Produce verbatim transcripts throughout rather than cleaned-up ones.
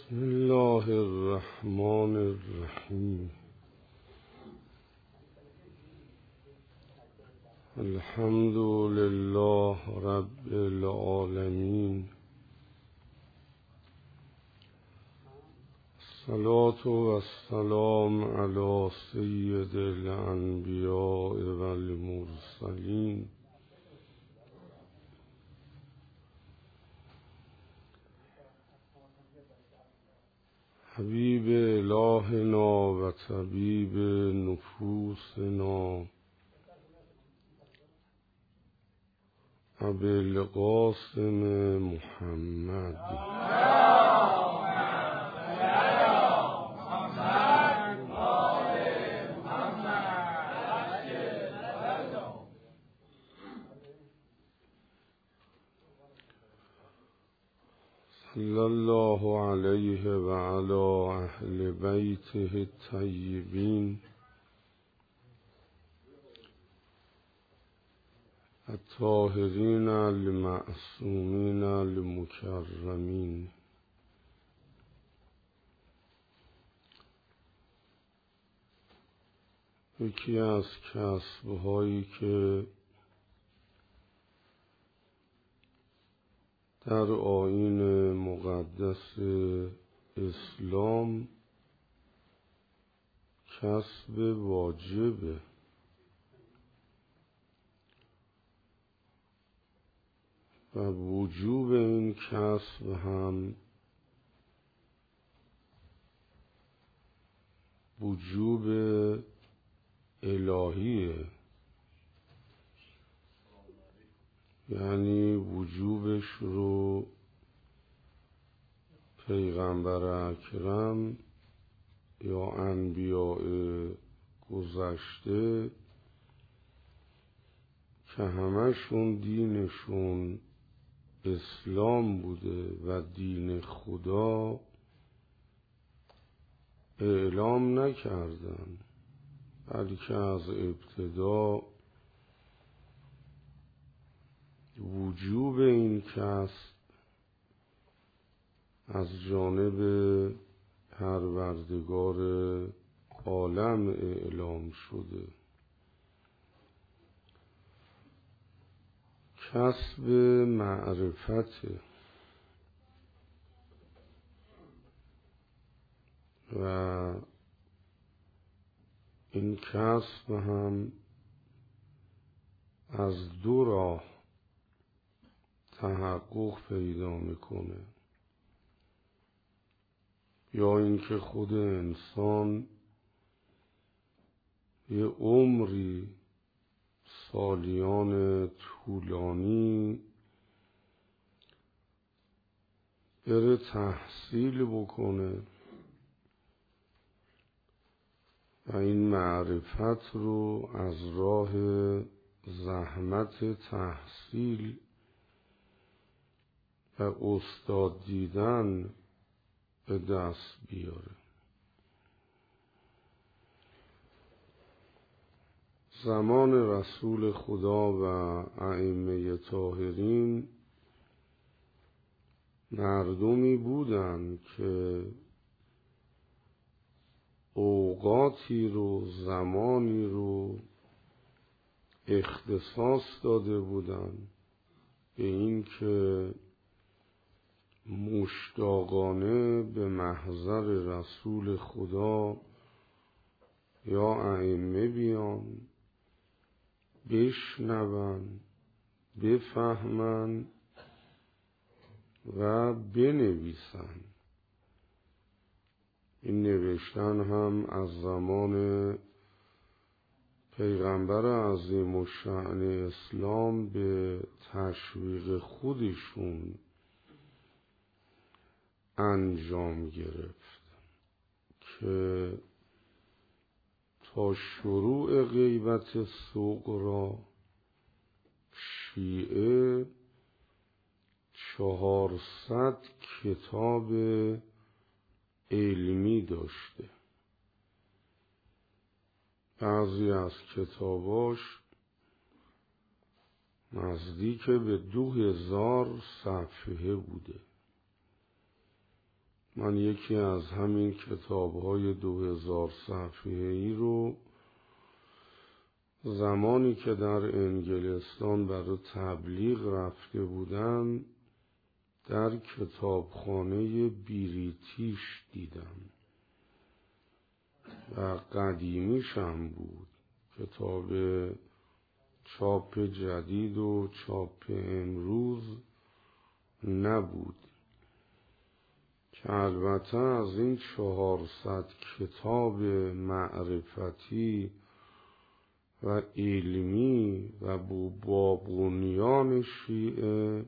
بسم الله الرحمن الرحیم. الحمد لله رب العالمین. الصلاة والسلام علی سید الانبیاء والمرسلین حبیب الهنا و طبیب نفوسنا ابوالقاسم محمد صلی الله علیه و علی اهل بیته الطیبین الطاهرین المعصومین المکرمین. یکی از کسب‌هایی که در آیین مقدس اسلام کسب واجبه و وجوب این کسب هم وجوب الهیه، یعنی وجوبش رو پیغمبر اکرم یا انبیاء گذشته که همشون دینشون اسلام بوده و دین خدا اعلام نکردن، بلکه از ابتدا وجوب این کسب از جانب پروردگار عالم اعلام شده. کسب معرفت و این کسب هم از دو راه تحقق پیدا میکنه. یا اینکه خود انسان یه عمری سالیان طولانی بره تحصیل بکنه و این معرفت رو از راه زحمت تحصیل و استاد دیدن به دست بیاره. زمان رسول خدا و ائمه طاهرین مردمی بودند که اوقاتی رو زمانی رو اختصاص داده بودند به این که مشتاقانه به محضر رسول خدا یا ائمه بیان، بشنون، بفهمن و بنویسن. این نوشتن هم از زمان پیغمبر عظیم الشأن اسلام به تشویق خودشون انجام گرفت که تا شروع غیبت صغری شیعه چهارصد کتاب علمی داشته. بعضی از کتاباش نزدیک به دو هزار صفحه بوده. من یکی از همین کتاب‌های دو هزار صفحه‌ای رو زمانی که در انگلستان برای تبلیغ رفته بودم در کتابخانه بریتیش دیدم و قدیمیش هم بود، کتاب چاپ جدید و چاپ امروز نبود، که البته از این چهارصد کتاب معرفتی و علمی و با بنیان شیعه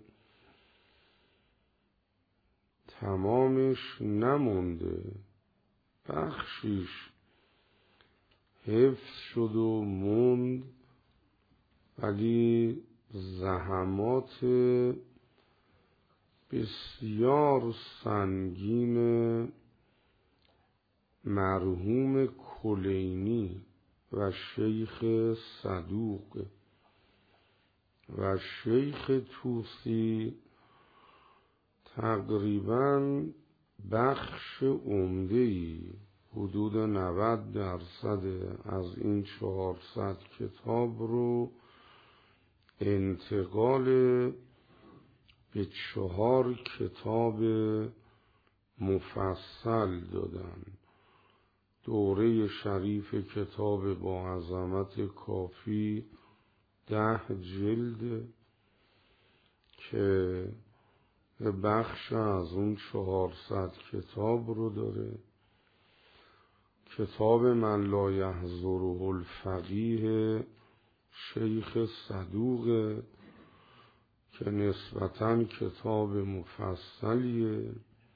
تمامش نمونده، بخشیش حفظ شد و موند، ولی زحمات بسیار سنگین مرحوم کلینی و شیخ صدوق و شیخ طوسی تقریباً بخش عمده‌ای، حدود نود درصد از این چهارصد کتاب رو انتقال به چهار کتاب مفصل دادن. دوره شریف کتاب با عظمت کافی ده جلد که بخش از اون چهارصد کتاب رو داره. کتاب من لا یحضره الفقیه شیخ صدوق که نسبتاً کتاب مفصلیه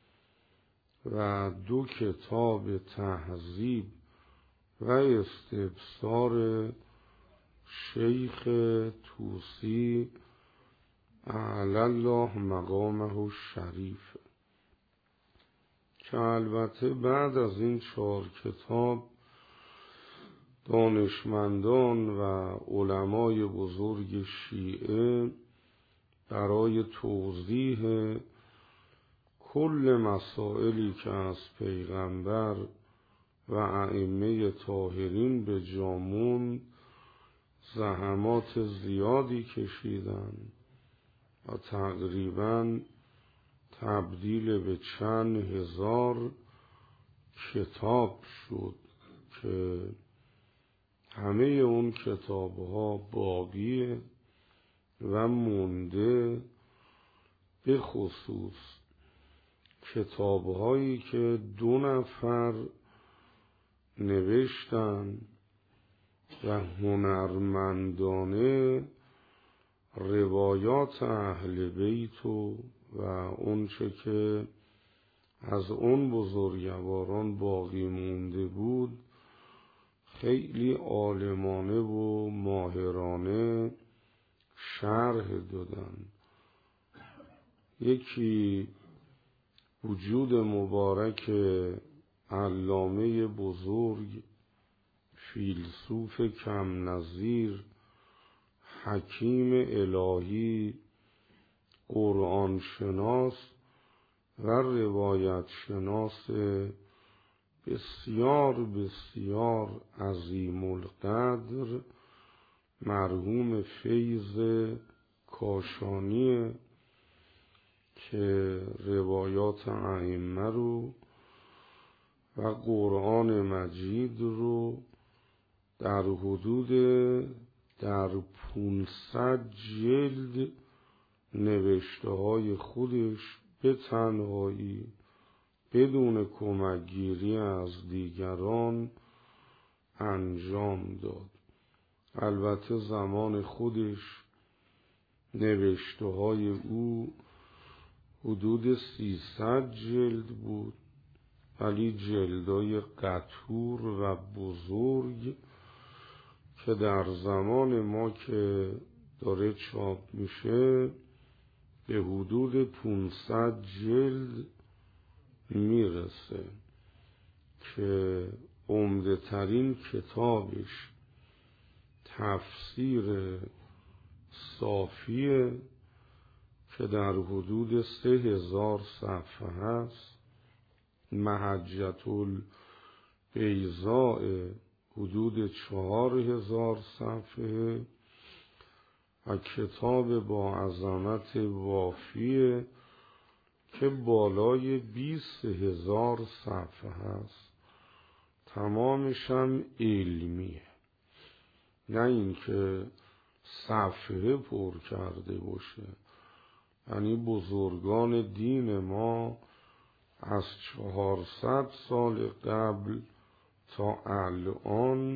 و دو کتاب تهذیب و استبصار شیخ طوسی اعلی الله مقامه الشریف، که البته بعد از این چهار کتاب دانشمندان و علمای بزرگ شیعه برای توضیح کل مسائلی که از پیغمبر و ائمه طاهرین به جامون زحمات زیادی کشیدن و تقریباً تبدیل به چند هزار کتاب شد که همه اون کتاب‌ها باقیه و مونده، به خصوص کتاب‌هایی که دو نفر نوشتن و هنرمندانه روایات اهل بیت و و اون چه که از اون بزرگواران باقی مونده بود خیلی عالمانه و ماهرانه شرح دادن. یکی وجود مبارک علامه بزرگ فیلسوف کم نظیر حکیم الهی قرآن شناس و روایت شناس بسیار بسیار عظیم القدر مرحوم فیض کاشانی که روایات ائمه رو و قرآن مجید رو در حدود در پونصد جلد نوشته های خودش به تنهایی بدون کمکگیری از دیگران انجام داد. البته زمان خودش نوشته های او حدود سیصد جلد بود، ولی جلدای قطور و بزرگ که در زمان ما که داره چاپ میشه به حدود پونصد جلد میرسه، که عمده ترین کتابش تفسیر صافیه که در حدود سه هزار صفحه هست محجة البیضاء حدود چهار هزار صفحه و کتاب با عظمت وافیه که بالای بیست هزار صفحه هست، تمامش هم علمیه، نه اینکه صفحه پر کرده باشه. یعنی بزرگان دین ما از چهارصد سال قبل تا الان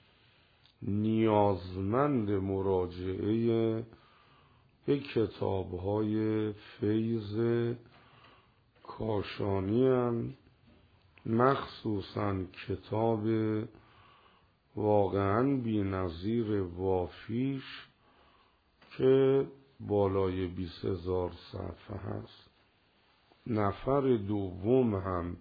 نیازمند مراجعه به کتاب‌های فیض کاشانی هستند، مخصوصاً کتاب واقعاً بی‌نظیر وافیش که بالای بیست هزار صفحه هست. نفر دوم هم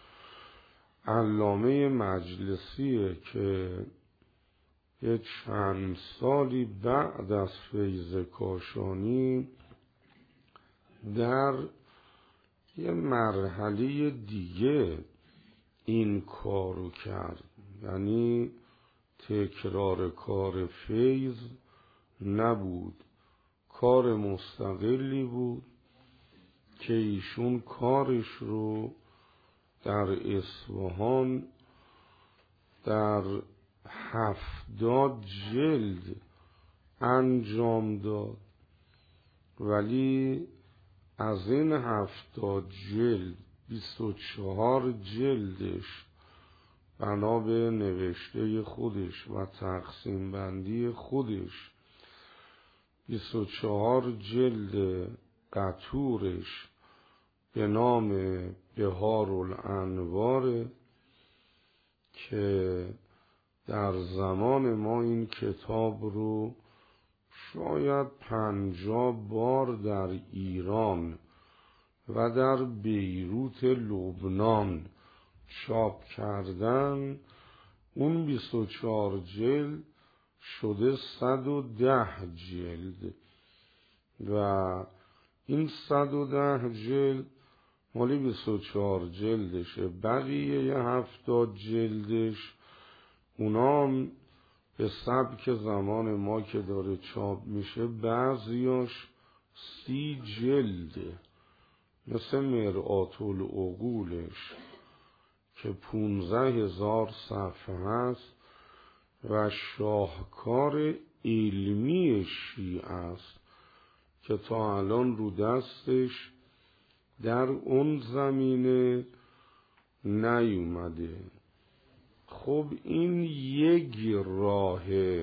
علامه مجلسیه که یه چند سالی بعد از فیض کاشانی در یه مرحله دیگه این کارو کرد، یعنی تکرار کار فیض نبود، کار مستقلی بود که ایشون کارش رو در اصفهان در هفتاد جلد انجام داد، ولی از این هفتاد جلد بیست و چهار جلدش بنا به نوشته خودش و تقسیم بندی خودش، بیست و چهار جلد قطورش به نام بهار الانوار که در زمان ما این کتاب رو شاید پنجاه بار در ایران و در بیروت لبنان چاپ کردن، اون بیست و چهار جلد شده صد و ده جلد و این صد و ده جلد مالی بیست و چهار جلدشه. بقیه یه هفتاد جلدش اونام به سبک زمان ما که داره چاپ میشه بعضیاش سی جلده، مثل مرآت العقولش که پونزه هزار صفحه هست و شاهکار علمی شیعه است که تا الان رو دستش در اون زمینه نیومده. خب این یک راه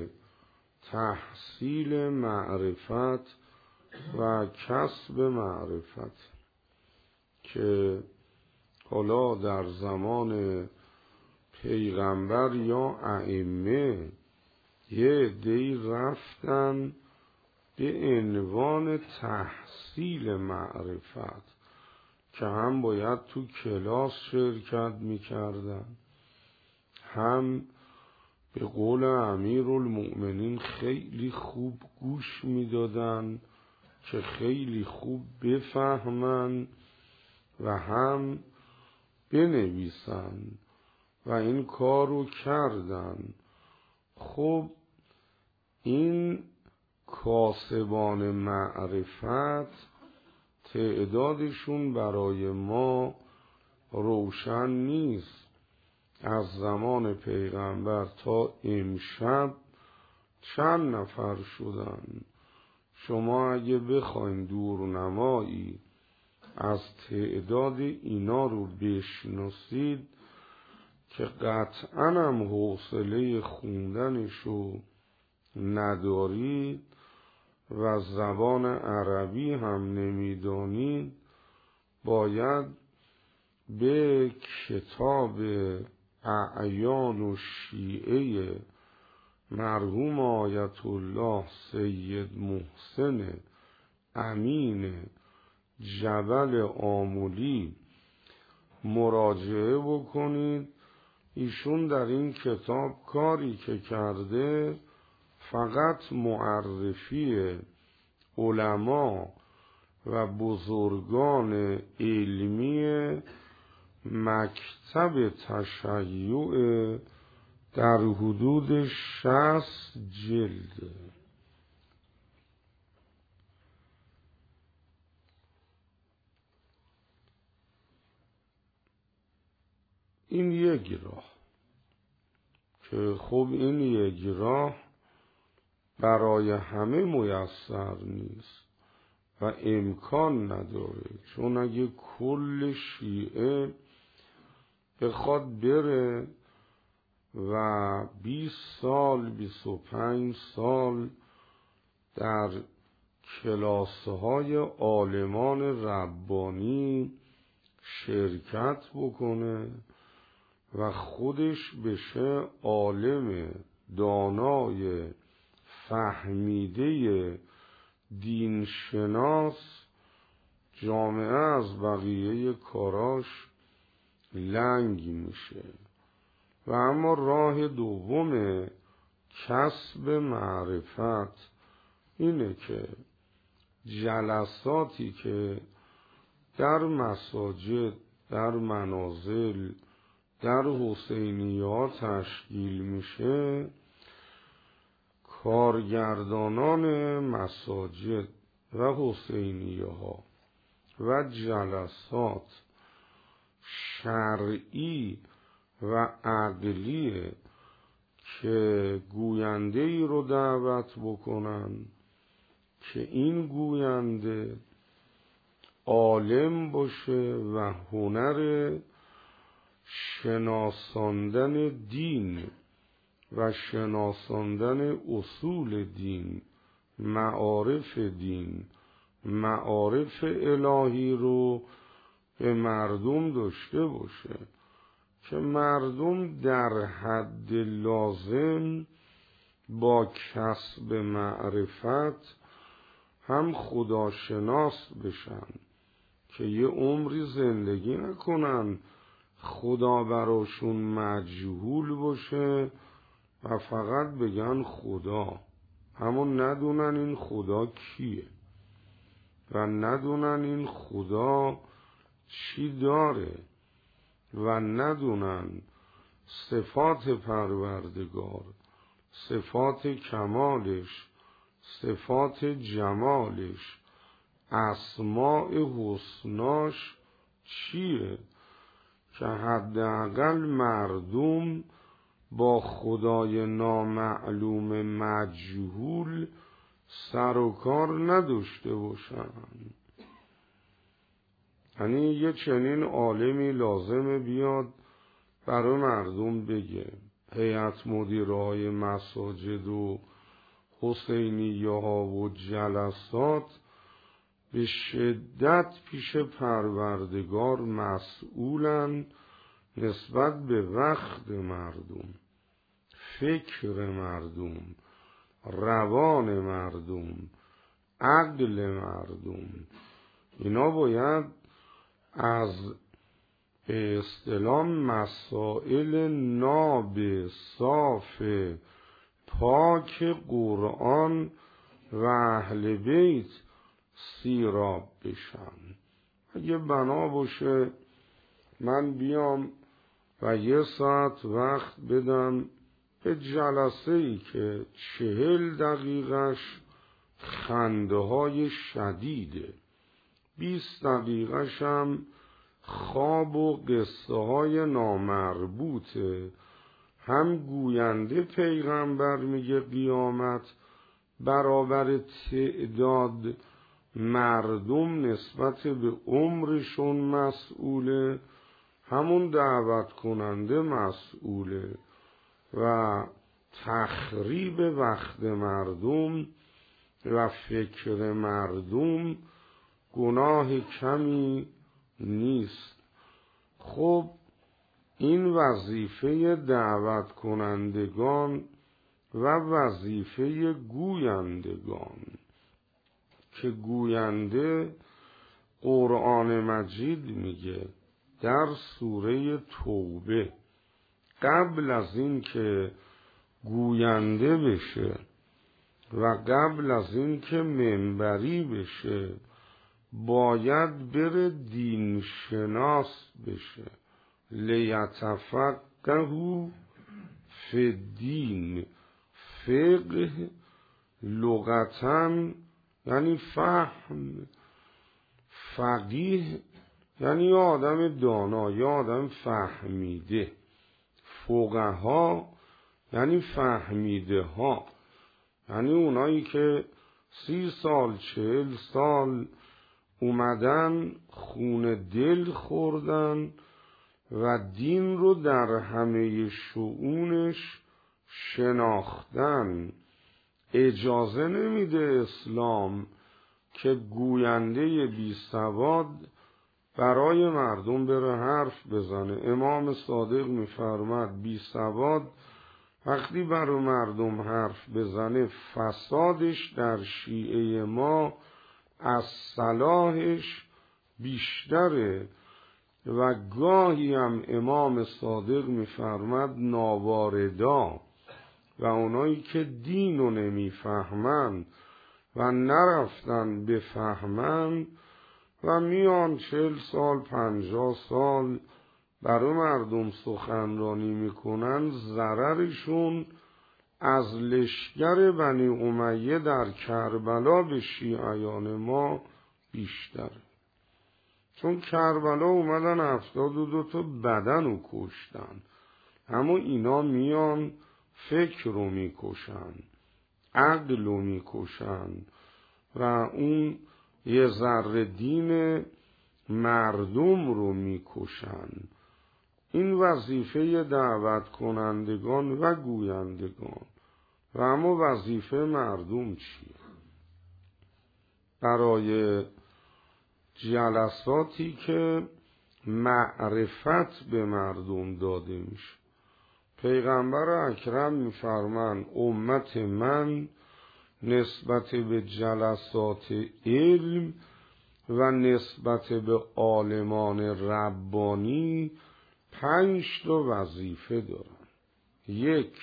تحصیل معرفت و کسب معرفت که حالا در زمان پیغمبر یا ائمه یه عده‌ای رفتن به عنوان تحصیل معرفت که هم باید تو کلاس شرکت میکردن، هم به قول امیرالمؤمنین خیلی خوب گوش میدادن که خیلی خوب بفهمن و هم بنویسن و این کار رو کردن. خب این کاسبان معرفت تعدادشون برای ما روشن نیست. از زمان پیغمبر تا امشب چند نفر شدن؟ شما اگه بخواین دورنمایی از تعداد اینا رو بشناسید که قطعاً هم حوصله خوندنشو ندارید و زبان عربی هم نمیدانید، باید به کتاب اعیان و شیعه مرحوم آیت الله سید محسن امین جبل آمولی مراجعه بکنید. ایشون در این کتاب کاری که کرده فقط معرفی علما و بزرگان علمی مشهور مکتب تشیع در حدود شصت جلد. این یک راه که خب این یک راه برای همه میسر نیست و امکان نداره، چون اگه کل شیعه بخواد بره و بیست سال بیست و پنج سال در کلاس‌های عالمان ربانی شرکت بکنه و خودش بشه عالم دانای فهمیده دینشناس، جامعه از بقیه کاراش لنگ میشه. و اما راه دوم کسب معرفت اینه که جلساتی که در مساجد، در منازل، در حسینیات تشکیل میشه، کارگردانان مساجد و حسینیه ها و جلسات شرعی و عقلیه که گوینده ای رو دعوت بکنن که این گوینده عالم باشه و هنر شناساندن دین و شناساندن اصول دین، معارف دین، معارف الهی رو به مردم داشته باشه که مردم در حد لازم با کسب معرفت هم خداشناس بشن که یه عمری زندگی نکنن خدا براشون مجهول باشه و فقط بگن خدا، اما ندونن این خدا کیه و ندونن این خدا چی داره و ندونن صفات پروردگار، صفات کمالش، صفات جمالش، اسماء حسناش چیه، که حداقل مردم با خدای نامعلوم مجهول سر و کار نداشته باشن. یعنی یه چنین عالمی لازمه بیاد برای مردم بگه. هیئت مدیرهای مساجد و حسینیه ها و جلسات به شدت پیش پروردگار مسئولن نسبت به وقت مردم، فکر مردم، روان مردم، عقل مردم. اینا باید از به اصطلاح مسائل ناب صاف پاک قرآن و اهل بیت سیراب بشن. اگه بنا باشه من بیام و یه ساعت وقت بدم به جلسه ای که چهل دقیقش خنده های شدیده، بیست دقیقش هم خواب و قصه های نامربوطه، هم گوینده پیغمبر میگه قیامت برابر تعداد مردم نسبت به عمرشون مسئوله، همون دعوت کننده مسئوله و تخریب وقت مردم و فکر مردم گناه کمی نیست. خب این وظیفه دعوت کنندگان و وظیفه گویندگان که گوینده قرآن مجید میگه در سوره توبه قبل از این که گوینده بشه و قبل از این که منبری بشه باید بره دین شناس بشه لیتفقهوا فی الدین. فقه لغتاً یعنی فهم، فقیه یعنی آدم دانا یا آدم فهمیده، فقها یعنی فهمیده ها، یعنی اونایی که سی سال چهل سال اومدن خون دل خوردن و دین رو در همه شؤونش شناختن. اجازه نمیده اسلام که گوینده بی سواد برای مردم بره حرف بزنه. امام صادق میفرماد بی سواد وقتی برای مردم حرف بزنه فسادش در شیعه ما از صلاحش بیشتره. و گاهی هم امام صادق میفرماد ناواردا و اونایی که دین رو نمیفهمن و نرفتن بفهمن و میان چهل سال پنجاه سال برای مردم سخنرانی میکنن، ضررشون از لشکر بنی امیه در کربلا به شیعیان ما بیشتره. چون کربلا اومدن هفتاد و دو تا بدن رو کشتن، اما اینا میان فکر رو میکشن، عقل رو میکشن و اون یه ذره دین مردم رو میکشن. این وظیفه دعوت کنندگان و گویندگان. و اما وظیفه مردم چیه؟ برای جلساتی که معرفت به مردم داده میشه، پیغمبر اکرم میفرمان امت من نسبت به جلسات علم و نسبت به عالمان ربانی پنج تا وظیفه دارن. یک،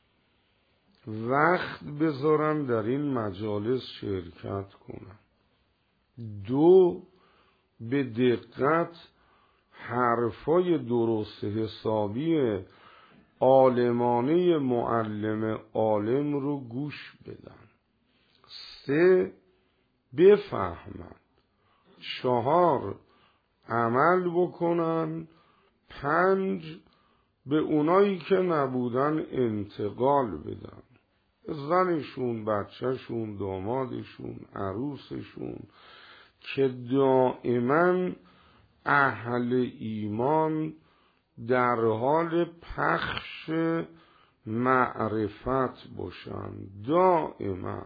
وقت بذارن در این مجالس شرکت کنن. دو، به دقت حرفای درست حسابی عالمانه معلم عالم رو گوش بدن. سه، بفهمن. چهار، عمل بکنن. پنج، به اونایی که نبودن انتقال بدن، زنشون، بچهشون، دامادشون، عروسشون، که دائما اهل ایمان در حال پخش معرفت باشن. دائما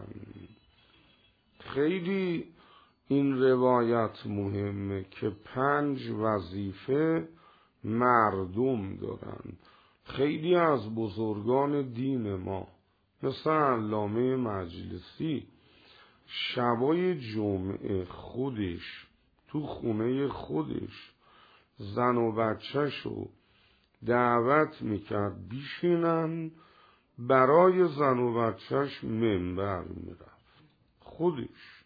خیلی این روایت مهمه که پنج وظیفه مردم دارن. خیلی از بزرگان دین ما مثل علامه مجلسی شبای جمعه خودش تو خونه خودش زن و بچه‌شو دعوت میکرد بیشینن، برای زن و بچه‌ش منبر میرفت خودش.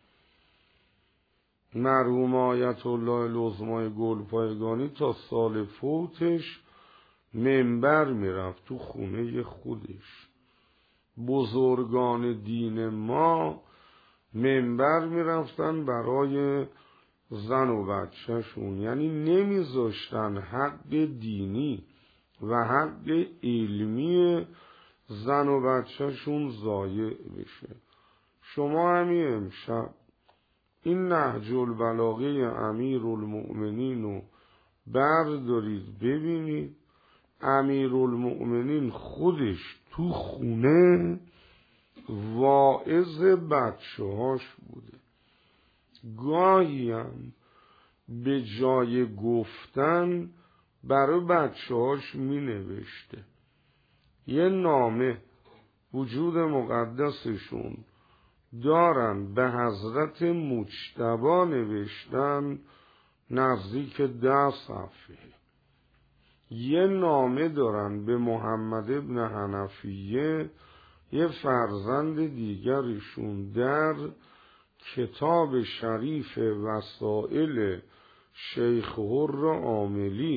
مرحوم آیت الله العظمای گلپایگانی تا سال فوتش منبر میرفت تو خونه خودش. بزرگان دین ما منبر میرفتن برای زن و بچهشون، یعنی نمیذاشتن حق دینی و حق علمی زن و بچهشون ضایع بشه. شما همین امشب این نهج البلاغه امیر المؤمنین رو بردارید ببینید. امیر المؤمنین خودش تو خونه واعظ بچه هاش بوده. گاهی هم به جای گفتن برای بچه هاش می نوشته. یه نامه وجود مقدسشون دارن به حضرت مجتبی نوشتن نزدیک ده صفحه. یه نامه دارن به محمد ابن حنفیه، یه فرزند دیگرشون، در کتاب شریف وسائل شیخ حر عاملی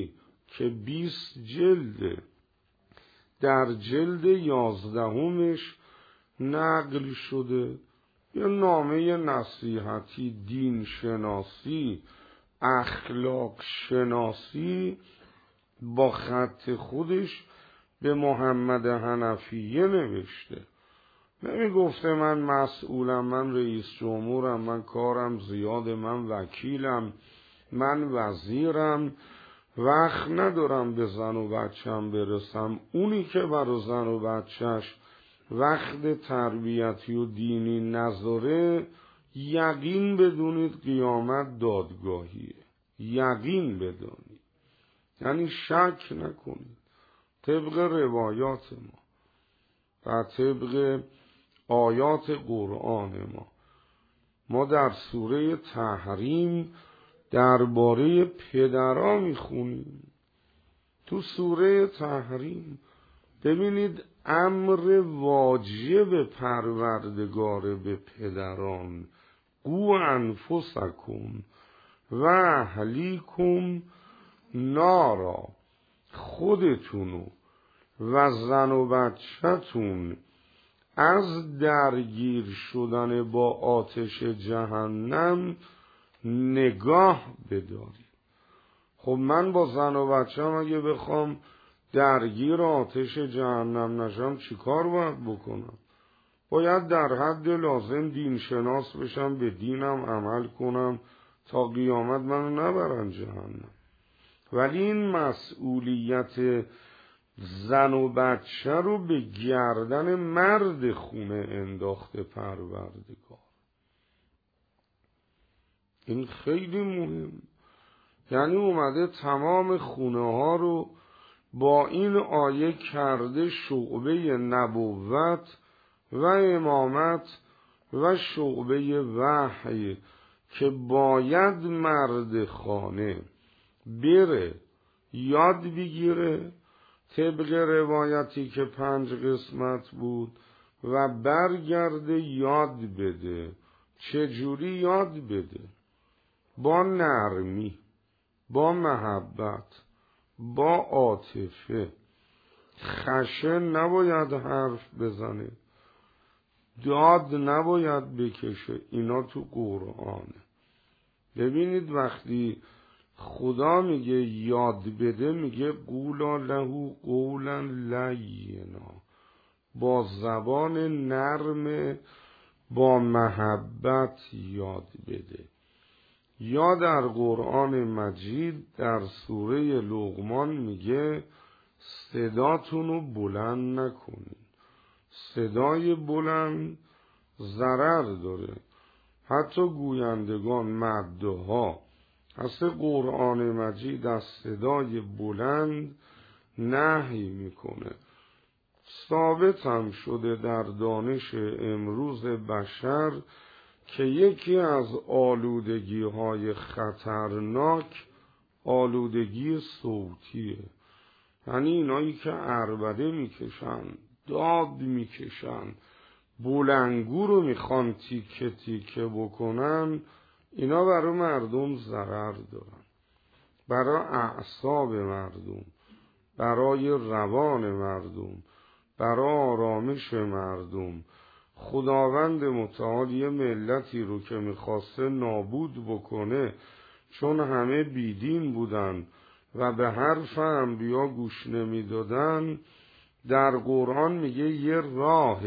که بیست جلده. در جلد یازدهمش نقل شده یه نامه نصیحتی، دین شناسی، اخلاق شناسی با خط خودش به محمد حنفیه نوشته. نمی گفته من مسئولم، من رئیس جمهورم، من کارم زیاد، من وکیلم، من وزیرم، وقت ندارم به زن و بچم برسم. اونی که برای زن و بچهش وقت تربیتی و دینی نذاره، یقین بدونید قیامت دادگاهیه. یقین بدونید، یعنی شک نکنید. طبق روایات ما و طبق آیات قرآن ما، ما در سوره تحریم درباره پدرها میخونیم. تو سوره تحریم ببینید امر واجب پروردگار به پدران، قو انفسکم و اهلیکم نارا، خودتونو و زن و بچه‌تون از درگیر شدن با آتش جهنم نگاه بدارید. خب من با زن و بچه‌م اگه بخوام درگیر آتش جهنم نشم چی کار باید بکنم؟ باید در حد لازم دین شناس بشم، به دینم عمل کنم تا قیامت منو نبرن جهنم. ولی این مسئولیت زن و بچه رو به گردن مرد خونه انداخته پروردگار. این خیلی مهم. یعنی اومده تمام خونه ها رو با این آیه کرده شعبه نبوت و امامت و شعبه وحی که باید مرد خانه بره یاد بگیره طبق روایتی که پنج قسمت بود و برگرده یاد بده. چجوری یاد بده؟ با نرمی، با محبت، با عاطفه. خشن نباید حرف بزنه، داد نباید بکشه. اینا تو قرآنه. ببینید وقتی خدا میگه یاد بده، میگه قولا له قولا لینا، با زبان نرم، با محبت یاد بده. یا در قرآن مجید در سوره لقمان میگه صداتونو بلند نکنید. صدای بلند ضرر داره. حتی گویندگان مدها اصل قرآن مجید از صدای بلند نهی میکنه. ثابت هم شده در دانش امروز بشر که یکی از آلودگی های خطرناک آلودگی صوتیه. یعنی اینایی که عربده میکشن، داد میکشن، بلنگو رو میخوان تیکه تیکه بکنن، اینا برای مردم ضرر دارن، برای اعصاب مردم، برای روان مردم، برای آرامش مردم. خداوند متعال یه ملتی رو که میخواسته نابود بکنه، چون همه بیدین بودن و به حرف انبیا گوش نمیدادن، در قرآن میگه یه راه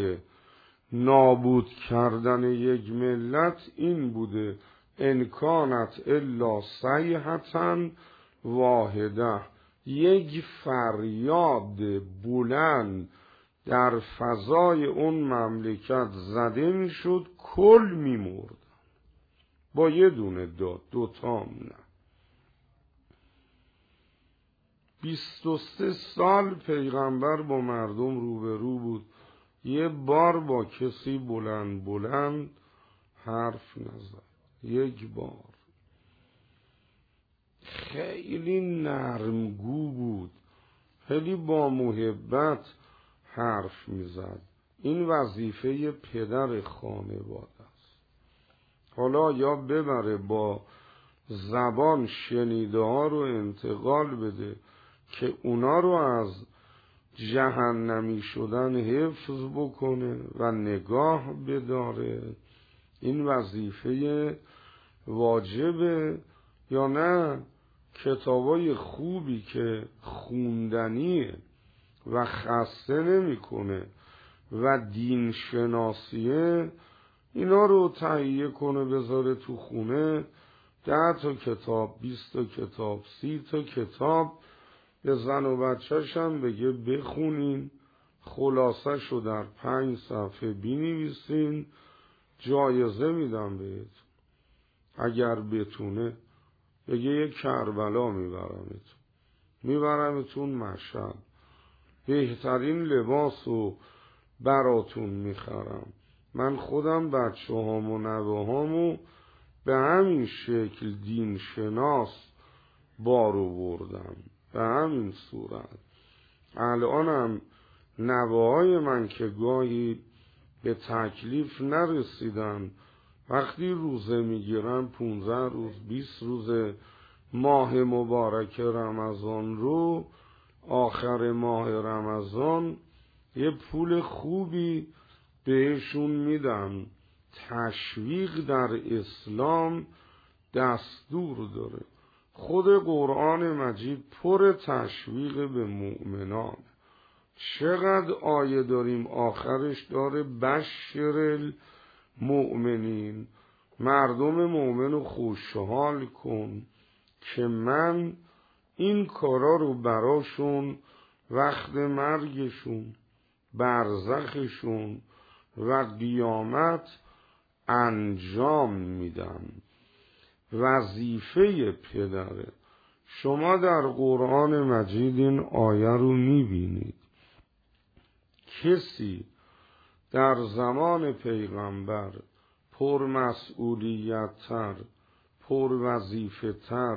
نابود کردن یک ملت این بوده ان کانت الا صیحة واحده، یک فریاد بلند در فضای اون مملکت زده میشد، کل میمرد با یه دونه داد، دوتام نه. بیست و سه سال پیغمبر با مردم روبرو بود، یه بار با کسی بلند بلند حرف نزد. یک بار. خیلی نرمگو بود، خیلی با محبت حرف میزد. این وظیفه پدر خانواده است. حالا یا ببره با زبان شنیده ها رو انتقال بده، که اونا رو از جهنمی شدن حفظ بکنه و نگاه بداره. این وظیفه واجبه یا نه؟ کتابای خوبی که خوندنیه و خسته نمیکنه و دین شناسیه، اینا رو تهیه کنه بذاره تو خونه، ده تا کتاب، بیست تا کتاب، سی تا کتاب، به زن و بچه‌ش هم بگه بخونین، خلاصه شو در پنج صفحه بنویسین، جایزه میدم بهت اگر بتونه. بگه یک کربلا میبرمتون، میبرمتون مشهد، بهترین لباس رو براتون میخرم، من خودم بچه هام و نوه هامو به همین شکل دین شناس بارو بردم، به همین صورت. الانم نوه های من که گاهی به تکلیف نرسیدن، وقتی روزه میگیرن پونزه روز بیست روز ماه مبارک رمضان رو، آخر ماه رمضان یه پول خوبی بهشون میدن. تشویق در اسلام دستور داره، خود قرآن مجید پر تشویق به مؤمنان. چقدر آیه داریم آخرش داره بشر المؤمنین، مردم مؤمن رو خوشحال کن که من این کارا رو براشون وقت مرگشون، برزخشون و قیامت انجام میدم. وظیفه پدره. شما در قرآن مجید این آیه رو میبینید، کسی در زمان پیغمبر پرمسئولیت‌تر، پروظیفه‌تر،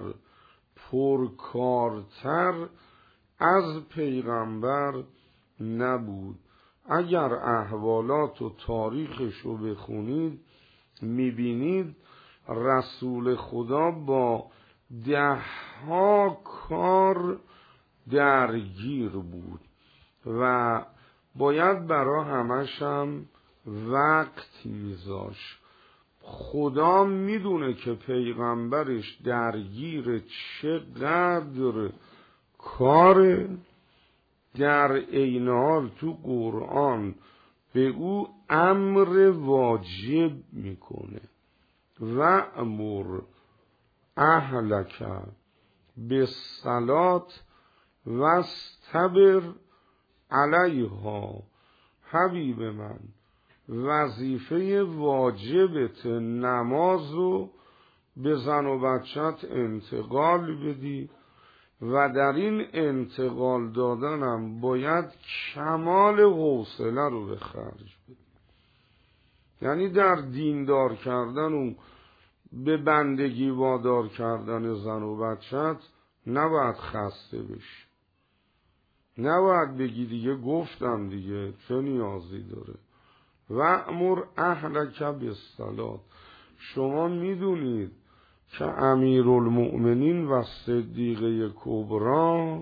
پرکارتر از پیغمبر نبود. اگر احوالات و تاریخش رو بخونید میبینید رسول خدا با ده ها کار درگیر بود و باید برا همش هم وقت میذاش. خدا میدونه که پیغمبرش درگیر چقدر کار، در عین حال تو قرآن به او امر واجب میکنه و امر اهلک بالصلاة واصطبر علیها. حبیب من، وظیفه واجبت نماز رو به زن و بچت انتقال بدی و در این انتقال دادنم باید کمال حوصله رو به خرج بدی. یعنی در دیندار کردن و به بندگی وادار کردن زن و بچت نباید خسته بشی، نباید بگی دیگه گفتم دیگه چه نیازی داره. و امر اهلک بالصلاة. شما میدونید که امیرالمؤمنین و صدیقه کبرا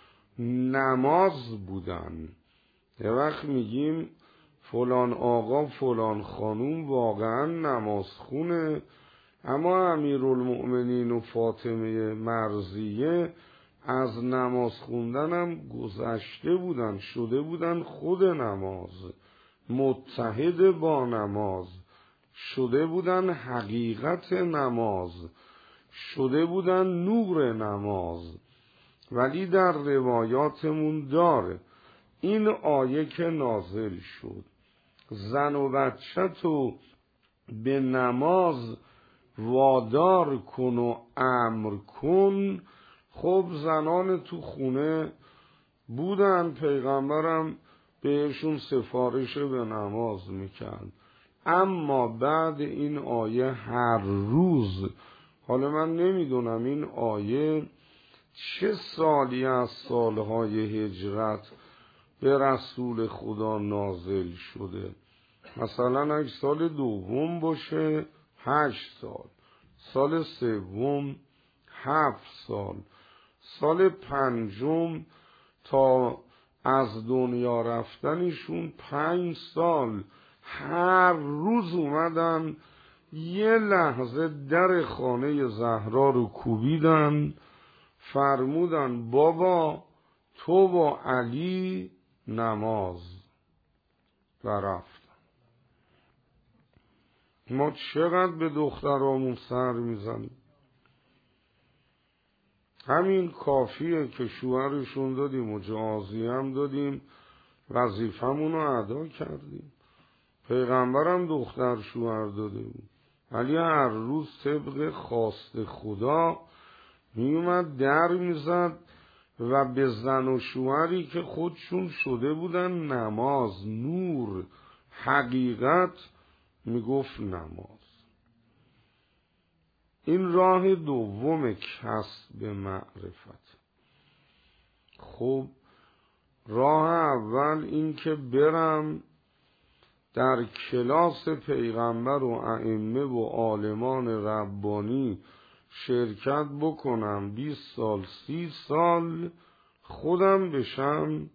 نماز بودن. یه وقت میگیم فلان آقا فلان خانوم واقعا نماز خونه، اما امیرالمؤمنین و فاطمه مرضیه از نماز خوندن هم گذشته بودن، شده بودن خود نماز، متحد با نماز، شده بودن حقیقت نماز، شده بودن نور نماز. ولی در روایاتمون داره این آیه که نازل شد زن و بچه تو به نماز وادار کن و امر کن. خب زنان تو خونه بودن، پیغمبرم بهشون سفارش به نماز میکرد، اما بعد این آیه هر روز، حالا من نمیدونم این آیه چه سالی از سالهای هجرت به رسول خدا نازل شده، مثلا اگه سال دوم باشه هشت سال، سال سوم هفت سال، سال پنجم تا از دنیا رفتنشون پنج سال هر روز اومدن یه لحظه در خانه زهرا رو کوبیدن، فرمودن بابا تو با علی نماز، و رفتن. ما چقدر به دخترامون سر میزنیم؟ همین کافیه که شوهرشون دادیم و جهازی هم دادیم، وظیفمون رو ادا کردیم. پیغمبرم دختر شوهر داده بود، ولی هر روز طبق خواست خدا میومد در میزد و به زن و شوهری که خودشون شده بودن نماز، نور، حقیقت، میگفت نماز. این راه دوم کسب معرفت. خب راه اول این که برم در کلاس پیغمبر و ائمه و عالمان ربانی شرکت بکنم، بیست سال سی سال خودم بشم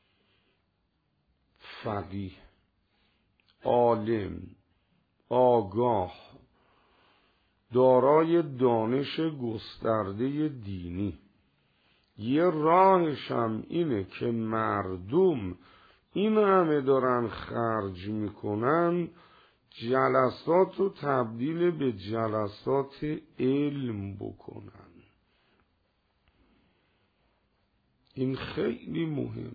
فقیه، عالم، آگاه، دارای دانش گسترده دینی. یه راهشم اینه که مردم این همه دارن خرج میکنن، جلسات رو تبدیل به جلسات علم بکنن. این خیلی مهم.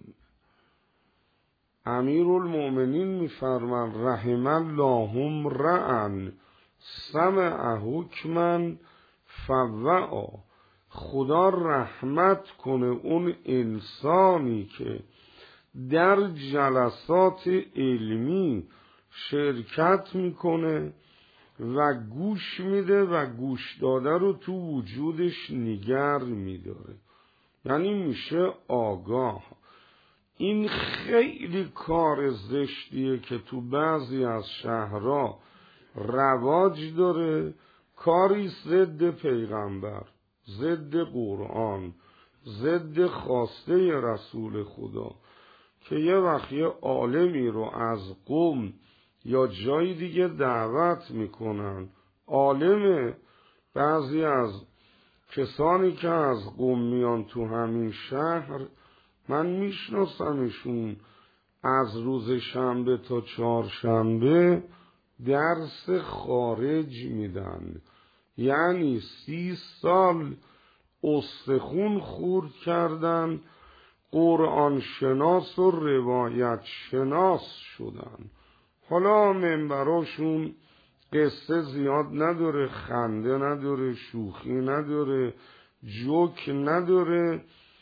امیرالمؤمنین میفرمان رحم الله امرأ سمع حکما فوعا. خدا رحمت کنه اون انسانی که در جلسات علمی شرکت میکنه و گوش میده و گوش داده رو تو وجودش نگر میداره، یعنی میشه آگاه. این خیلی کار زشتیه که تو بعضی از شهرها رواج داره، کاری ضد پیغمبر، ضد قرآن، ضد خواسته رسول خدا، که یه وقت یه عالمی رو از قم یا جای دیگه دعوت میکنن. عالم بعضی از کسانی که از قم میان تو همین شهر، من میشناسمشون، از روز شنبه تا چهارشنبه درس خارج میدن، یعنی سی سال استخون خورد کردن، قرآن شناس و روایت شناس شدن. حالا منبراشون قصه زیاد نداره، خنده نداره، شوخی نداره، جوک نداره.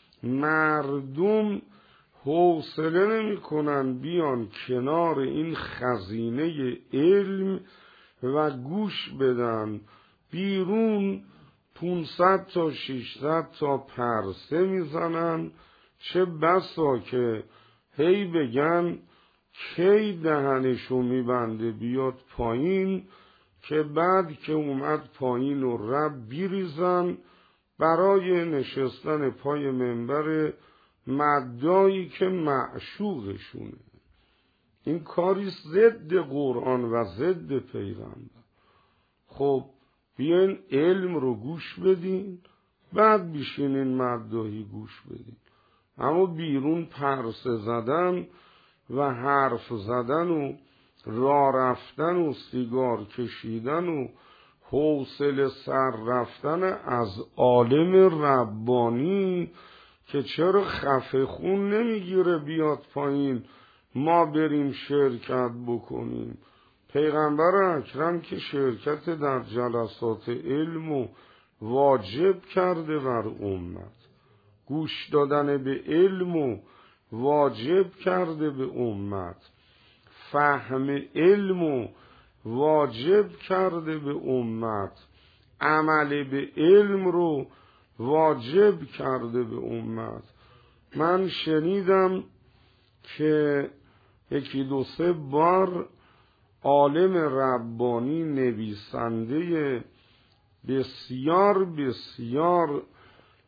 مردم حوصله نمی کنن بیان کنار این خزینه علم و گوش بدن. بیرون پونصد تا ششصد تا پرسه میزنن، چه بسا که هی بگن کی دهنشو میبنده بیاد پایین، که بعد که اومد پایین و رب بیریزن برای نشستن پای منبر مدایی که معشوقشونه. این کاری ضد قرآن و ضد پیغمبر. خب بیاین علم رو گوش بدین، بعد بیشینین مدایی گوش بدین. اما بیرون پرسه زدن و حرف زدن و راه رفتن و سیگار کشیدن و حوصله سر رفتن از عالم ربانی که چرا خفه خون نمیگیره بیاد پایین ما بریم شرکت بکنیم. پیغمبر اکرم که شرکت در جلسات علم و واجب کرده بر امت، گوش دادن به علم و واجب کرده به امت، فهم علم و واجب کرده به امت، عمل به علم رو واجب کرده به امت. من شنیدم که یکی دو سه بار عالم ربانی، نویسنده بسیار بسیار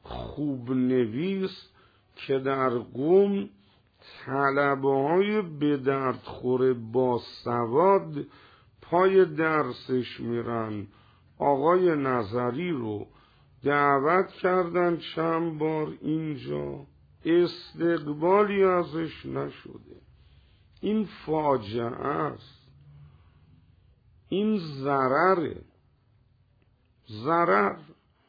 خوب نویس که در قوم طلبه های به درد خوره با سواد پای درسش میرن. آقای نظری رو دعوت کردن چند بار اینجا، استقبالی ازش نشده. این فاجعه است، این ضرره، ضرر.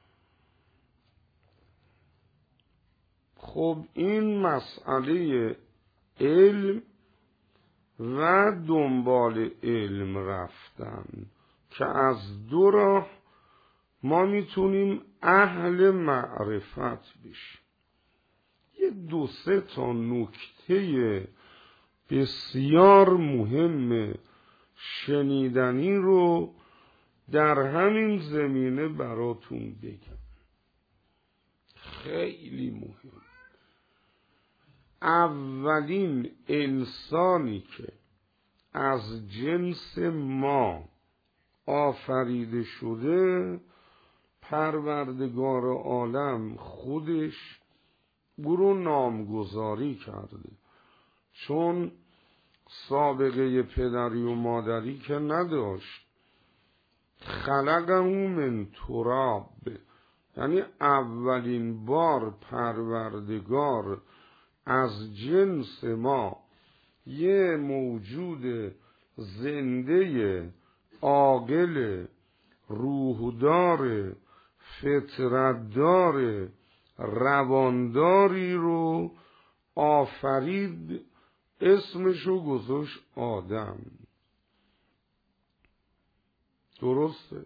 خب این مسئله علم و دنبال علم رفتن که از دو راه ما میتونیم اهل معرفت بشیم. یه دو سه تا نکته بسیار مهم شنیدنی رو در همین زمینه براتون بگم، خیلی مهم. اولین انسانی که از جنس ما آفریده شده پروردگار عالم خودش او رو نامگذاری کرده، چون سابقه پدری و مادری که نداشت. خلقه من تراب، یعنی اولین بار پروردگار از جنس ما یه موجود زنده عاقل روحدار فطرتدار روانداری رو آفرید، اسمشو گذاشت آدم. درسته؟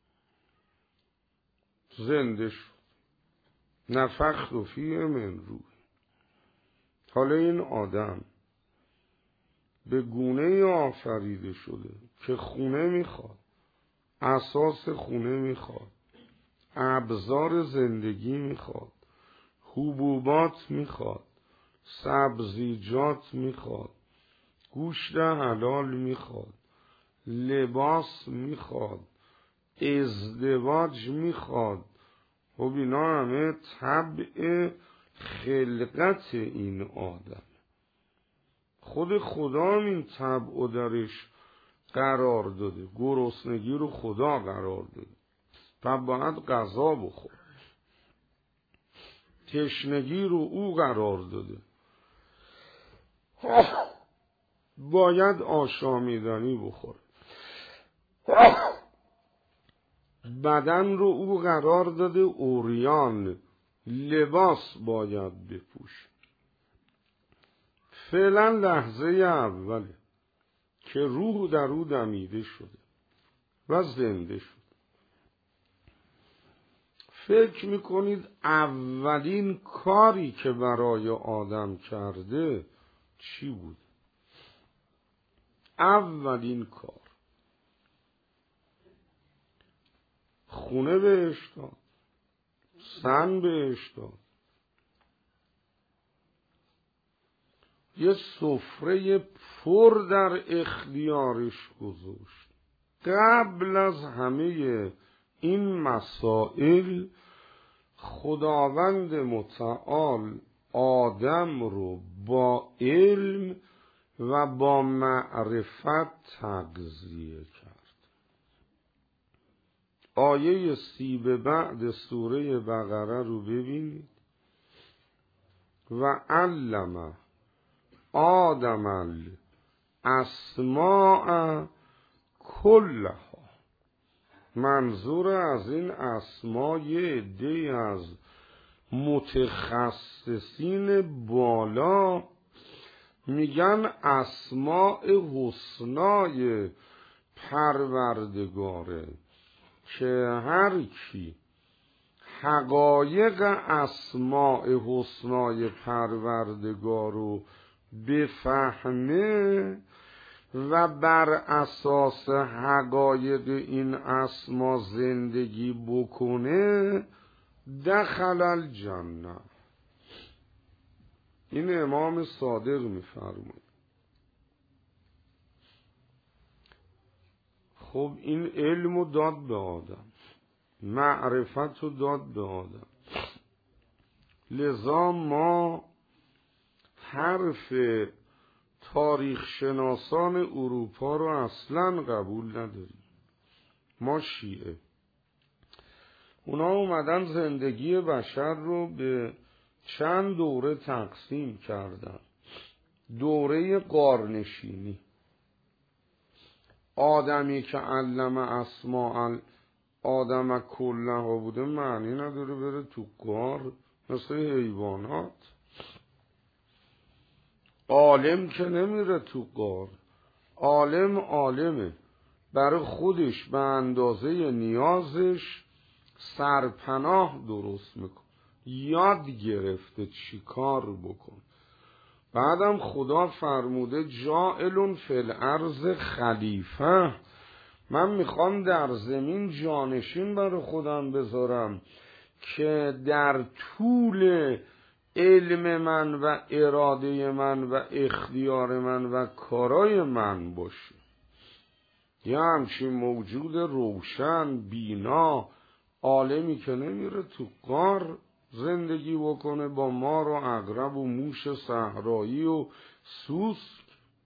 زنده شد، نفخت فیه من روح. حالا این آدم به گونه آفریده شده که خونه میخواد، اساس خونه میخواد، ابزار زندگی میخواد، حبوبات میخواد، سبزیجات میخواد، گوشت حلال میخواد، لباس میخواد، ازدواج میخواد. خب اینا همه طبع خلقت این آدم. خود خدا هم این طبع درش قرار داده، گرسنگی رو خدا قرار داده، پس باید غذا بخور. تشنگی رو او قرار داده، باید آشامیدنی بخوره. بدن رو او قرار داده عریان، لباس باید بپوش. فعلا لحظه اوله که روح در او دمیده شده و زنده شد. فکر میکنید اولین کاری که برای آدم کرده چی بود؟ اولین کار خونه بهش داد، سن بهش داد، یه سفره پر در اختیارش گذاشت. قبل از همه این مسائل خداوند متعال آدم رو با علم و با معرفت تغذیه کرد. آیه سی به بعد سوره بقره رو ببینید. و علم آدم الاسماء کلها. منظور از این اسما یه عده از متخصصین بالا میگن اسماء حسنای پروردگاره، که هر کی حقایق اسماء حسنای پروردگار رو بفهمه و بر اساس حقایق این اسما زندگی بکنه دخل الجنه. این امام صادق میفرماید. خب این علم رو داد به آدم، معرفت رو داد به آدم، لذا ما حرف تاریخ شناسان اروپا رو اصلا قبول نداریم. ما شیعه. اونا اومدن زندگی بشر رو به چند دوره تقسیم کردن. دوره غارنشینی، آدمی که علم اسماء آدم کلها بوده معنی نداره بره تو غار مثل حیوانات. عالم که نمیره تو غار. عالم عالمه، برای خودش به اندازه نیازش سرپناه درست میکن، یاد گرفته چی کار بکن. بعدم خدا فرموده جاعلون فی الارض خلیفه، من میخوام در زمین جانشین برای خودم بذارم که در طول علم من و اراده من و اختیار من و کارای من باشه. یه همچین موجود روشن بینا، عالمی که نمیره تو غار زندگی بکنه با مار و عقرب و موش صحرایی و سوسک.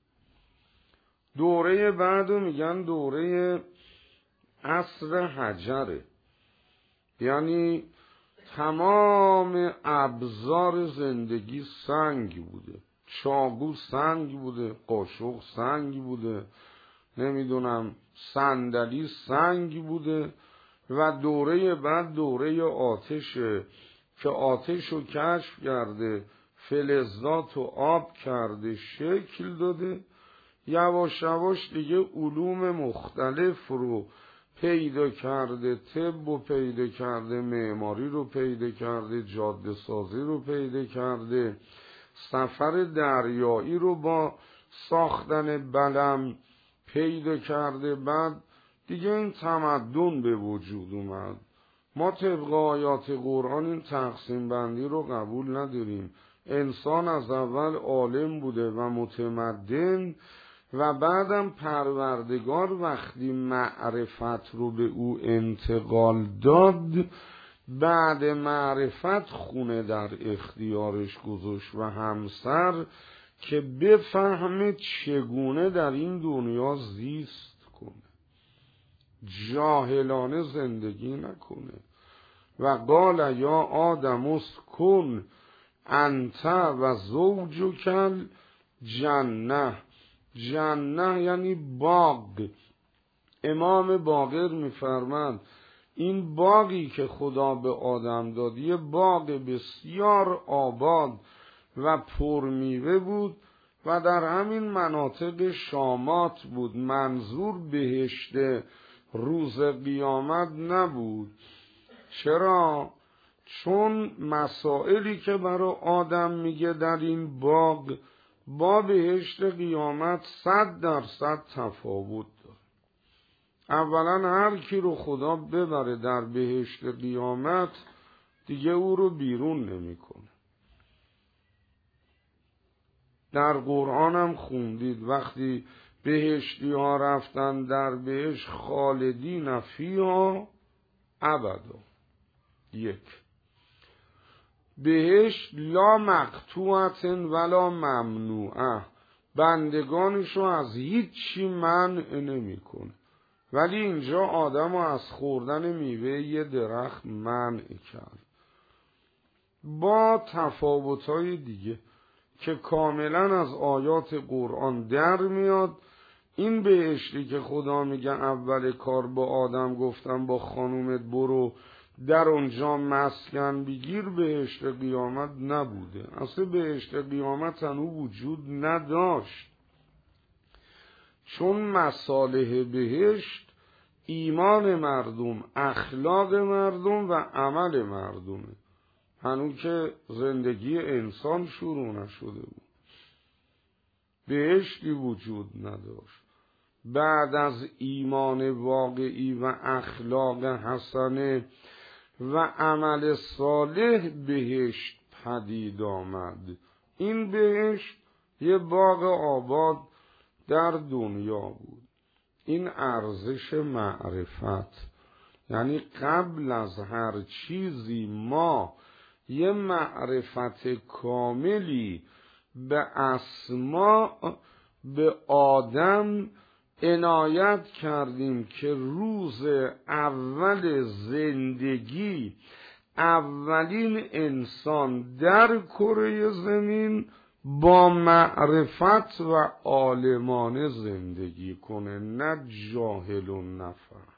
دوره بعدو میگن دوره عصر حجره، یعنی تمام ابزار زندگی سنگ بوده. چاقو سنگ بوده، قاشق سنگ بوده، نمیدونم صندلی سنگ بوده. و دوره بعد دوره آتشه که آتش رو کشف کرده، فلزات رو آب کرده، شکل داده. یواش یواش دیگه علوم مختلف رو پیدا کرده، طب رو پیدا کرده، معماری رو پیدا کرده، جاده سازی رو پیدا کرده، سفر دریایی رو با ساختن بلم پیدا کرده. بعد دیگه این تمدن به وجود اومد. ما طبق آیات قرآن این تقسیم بندی رو قبول نداریم. انسان از اول عالم بوده و متمدن و بعدم پروردگار وقتی معرفت رو به او انتقال داد، بعد معرفت خونه در اختیارش گذاشت و همسر که بفهمه چگونه در این دنیا زیست کنه، جاهلانه زندگی نکنه. و قال یا آدم اسکن انت و زوجک جنه. جنه یعنی باغ. امام باقر میفرماد این باغی که خدا به آدم داد یه باغ بسیار آباد و پرمیوه بود و در همین مناطق شامات بود. منظور بهشت روز قیامت نبود. چرا؟ چون مسائلی که برای آدم میگه در این باغ با بهشت قیامت صد درصد تفاوت داره. اولا هر کی رو خدا ببره در بهشت قیامت دیگه او رو بیرون نمیکنه. در قرآن هم خوندید وقتی بهشتی ها رفتن در بهشت خالدین فیها ابدا. یک، بهشت لا مقطوعت ولا ممنوعه، بندگانشو از هیچی منع نمی کنه. ولی اینجا آدمو از خوردن میوه یه درخت منع کرد با تفاوت‌های دیگه که کاملا از آیات قرآن در میاد. این بهشتی که خدا میگه اول کار با آدم گفتم با خانومت برو در اونجا مسکن بگیر، بهشت قیامت نبوده. اصلا بهشت قیامت هنو وجود نداشت، چون مصالح بهشت ایمان مردم، اخلاق مردم و عمل مردمه. هنو که زندگی انسان شروع نشده بود، بهشتی وجود نداشت. بعد از ایمان واقعی و اخلاق حسنه و عمل صالح بهشت پدید آمد. این بهشت یه باغ آباد در دنیا بود. این ارزش معرفت، یعنی قبل از هر چیزی ما یه معرفت کاملی به اسما به آدم عنایت کردیم که روز اول زندگی اولین انسان در کره زمین با معرفت و عالمانه زندگی کنه، نه جاهل و نفهم.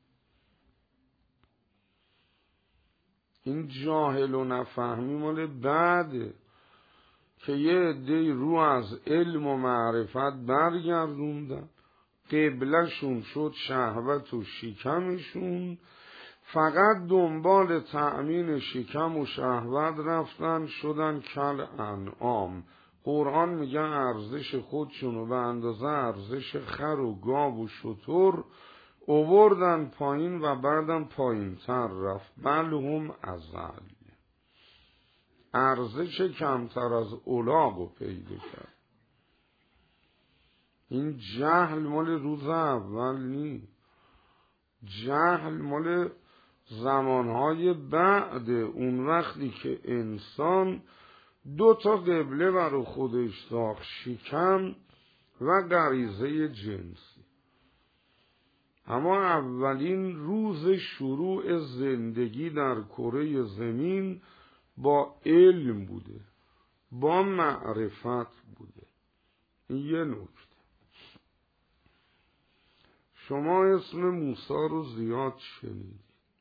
این جاهل و نفهمی مال بعده که یه عده رو از علم و معرفت برگردوندن، قبلشون شد شهوت و شکمشون، فقط دنبال تأمین شکم و شهوت رفتن، شدن کل انعام. قرآن میگه ارزش خودشونو به اندازه ارزش خر و گاو و شتر اووردن پایین و بعدم پایین تر رفت. بل هم ازل، ارزش کمتر از الاغو پیدا کرد. این جهل مال روز اول نی، جهل مال زمانهای بعد، اون وقتی که انسان دو تا قبله برای خودش ساخت، شکم و غریزه جنسی. اما اولین روز شروع زندگی در کره زمین با علم بوده، با معرفت بوده. این یه نکته. شما اسم موسی رو زیاد شنیدید.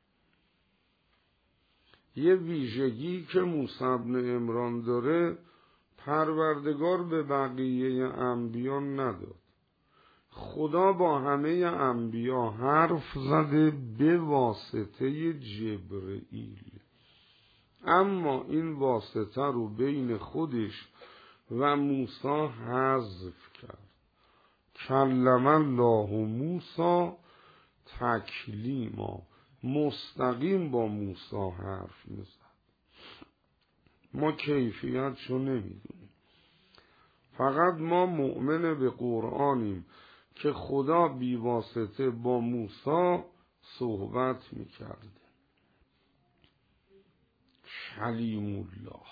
یه ویژگی که موسی بن عمران داره پروردگار به بقیه انبیا نداد. خدا با همه انبیا حرف زده به واسطه جبرئیل، اما این واسطه رو بین خودش و موسی حذف کرد. کلم الله موسی تکلیما، مستقیم با موسی حرف میزد. ما کیفیتشو نمیدونیم، فقط ما مؤمن به قرآنیم که خدا بی واسطه با موسی صحبت میکرده. کلیم الله،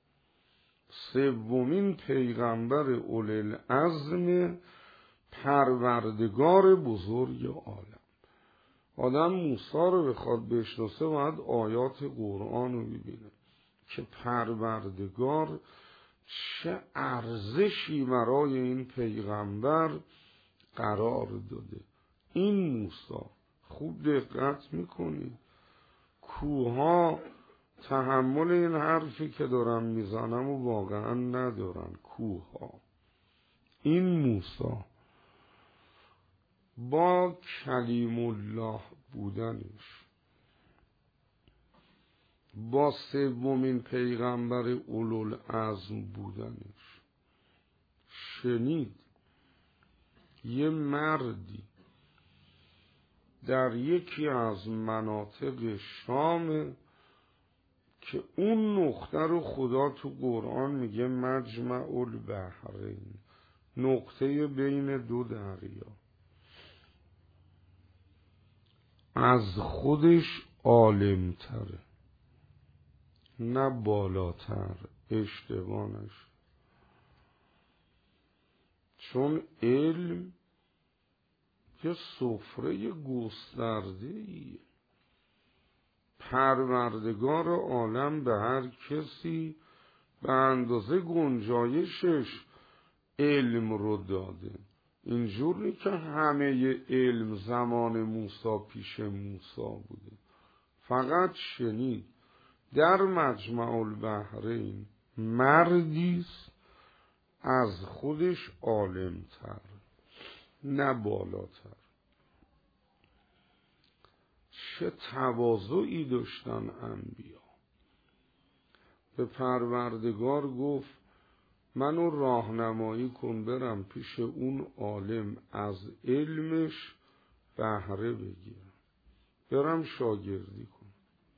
سومین پیغمبر اولوالعزم، پروردگار بزرگ عالم. آدم موسی رو بخواد بشناسه باید آیات قرآن رو ببینه که پروردگار چه ارزشی برای این پیغمبر قرار داده. این موسی، خوب دقت میکنید، کوها تحمل این حرفی که دارم میزنم و واقعا ندارن. کوها، این موسی با کلیم الله بودنش، با سومین پیغمبر اولوالعزم بودنش، شنید یه مردی در یکی از مناطق شام که اون نقطه رو خدا تو قرآن میگه مجمع البحرین، نقطه بین دو دریا، از خودش عالمتره، نه بالاتر. اشتباهش، چون علم یه سفره گسترده‌ایه. پروردگار عالم به هر کسی به اندازه گنجایشش علم رو داده. اینجوری که همه علم زمان موسی پیش موسی بوده. فقط شنید در مجمع البحرین مردیست از خودش عالمتر، نه بالاتر. چه تواضعی داشتن انبیا. به پروردگار گفت منو راهنمایی کن برم پیش اون عالم از علمش بهره بگیرم، برم شاگردی کنم.